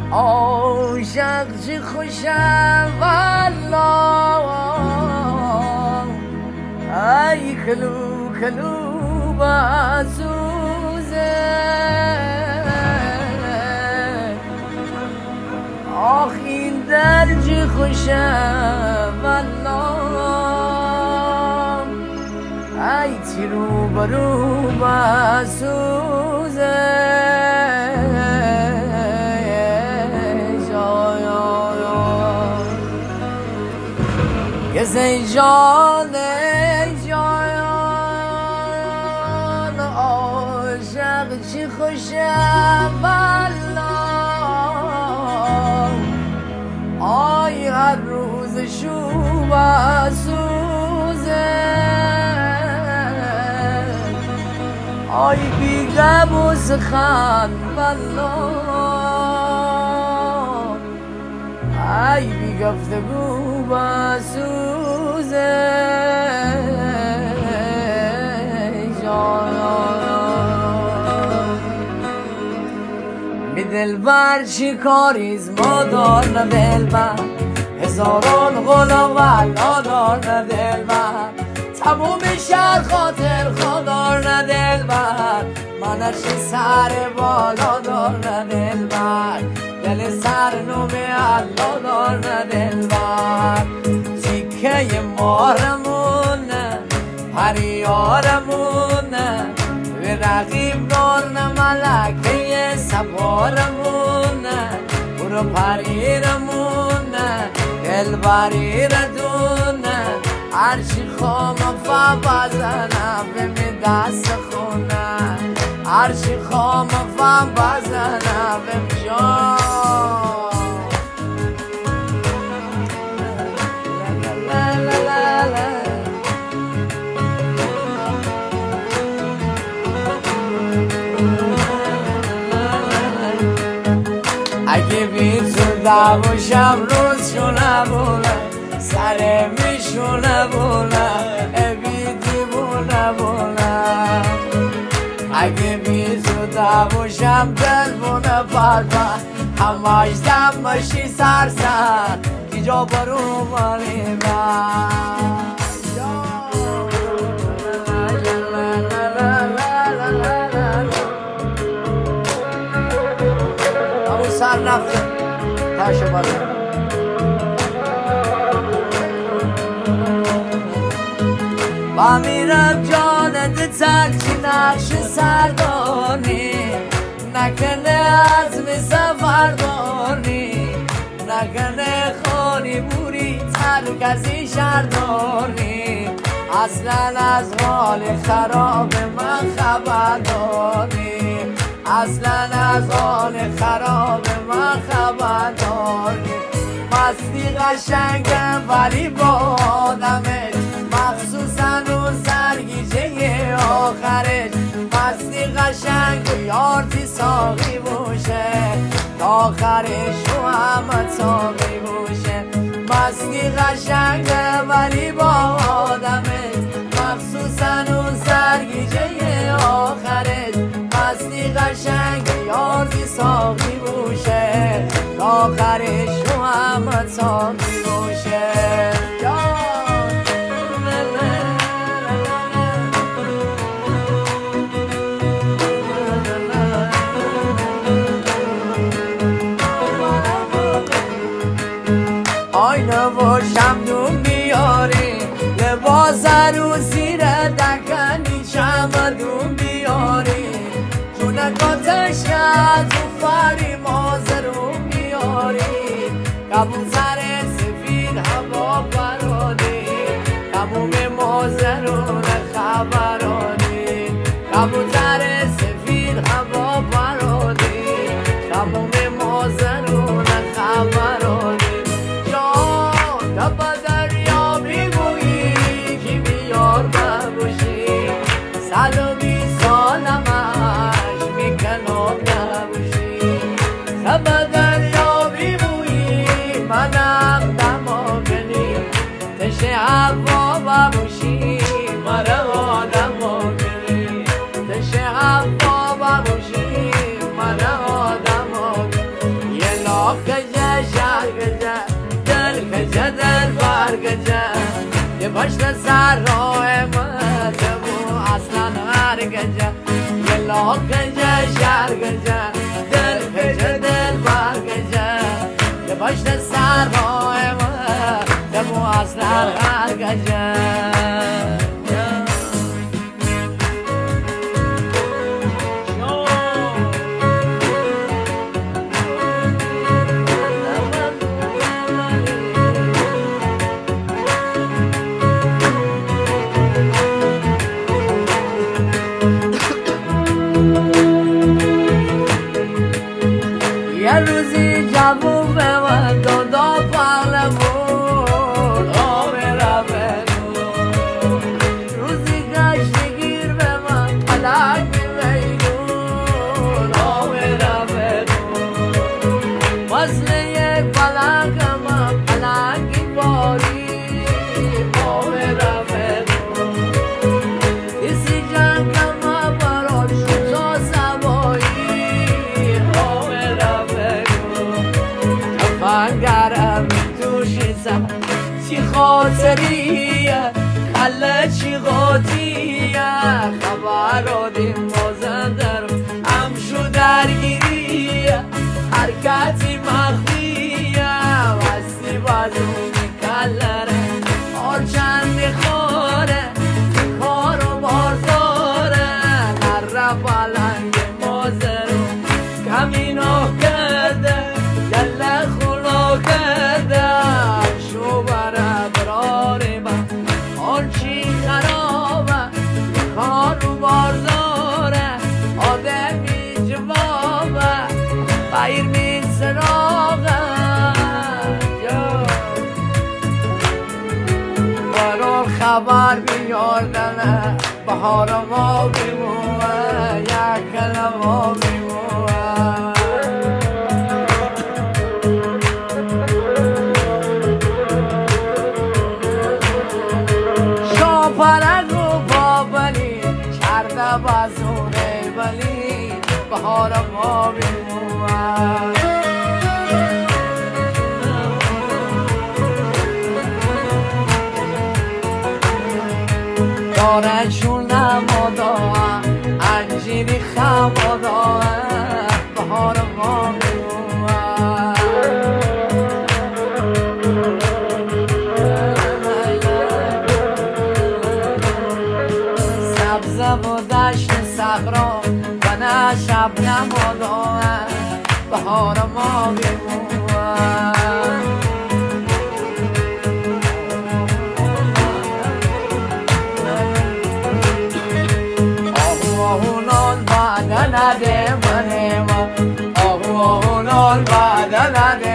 عاشق چه خوشم والله ای کلو کلو بسوزه آخ این در چه خوشم والله ای تیرو برو بسوزه ای جان جان عاشق چی خوشم والله آی هر روز شو بسوزه آی بی غم و سخن والله ای بی گفتگو بسوزه بی دلبر چی کاریز ما دار نه دلبر هزاران غلام ولادار نه دلبر تموم شهر خاطر خودار نه دلبر منش سر بالا دار نه دلبر دل سر نوم الله دار نه دلبر تیکه مارمون پریارمون به رقیب دار نه ملکه سوارمون برو پریرمون دلبری ردون هرچی خوام فا بزنم به دست خونه هرچی خوام فا بزنم به جان اگه بی تو دوشم روز شونه بونه سر میشونه بونه بی دیوونه بونه اگه بی تو دوشم دل بونه پرپر همش دم باشی سر دیجا برو مانی من سر رفته تاشه باشه با میرم جانت ترچی نقش سردانی نکنه عزم سفر داری نکنه خانی بوری ترک ازی شهرداری اصلا از حال خراب من خبر داری اصلا از حال خراب من خبر داری مستی قشنگم ولی با آدمش مخصوصا اون سرگیجه آخرش مستی قشنگ و یارتی ساقی باشه تا آخرش و همه ساقی باشه مستی قشنگه ولی با آدمش مخصوصا اون سرگیجه آخرش مستی قشنگ یاری ساقی باشه تا آخرش رو همه ساقی باشه آینه و شمدون بیاری لباس رو زیر دکنی چمدون بیاری جونکاتش از و فری مازرون بیاری کبوتر سفید هوا برادی تموم مازرون خبرانی کبوتر سفید هوا برادی تموم مازرون خبرانی دبا دریا میگویی که بیار ببوشی 120 سالمش میکنم نبوشی دبا دریا میگویی منم دماغنی تش هوا ببوشی مرا آدم آگنی تش هوا ببوشی مرا آدم آگنی یه خجه شهر گجه دل خجه دل بر گجه یه پشت سر راه مده و اصلا هر گجه یه لاخ خجه شهر گجه دل خجه دل بر گجه یه پشت سر راه مده و اصلا هر گجه یه روزی جوون به من دادا پهلوون آب رفنون روزی گشتگیر به من پلک میبینون آب رفنون وصل یک پلک من پلکی باری آب رفنون کسی جنگ من برام شد تا سوایی آب گرم توشیزم چی خاطریه خله چی قاطیه خبر آدیم مازندرم همشو درگیریه حرکتی مخفیه وستی بازونی کلره آرچن میخوره کارو بازاره نره پلنگ مازرو کمینو کرده دل خلو کردم شو بره براره من آن چی خرابه کارو بازاره آدمی جوابه غیر می سراغه برار خبر بیاردنه بهار ما بیموه یک کلمه بیموه پرگ و بابلی کرده بازونه بلی بهار ما بیمومد داره چون نمادا انجیری خمادا بهار ما بیمومد و دشت صحرا و نه شب نمادا بهار ما بیمومد آهو آهو نال بعد نده منه آهو آهو نال بعد نده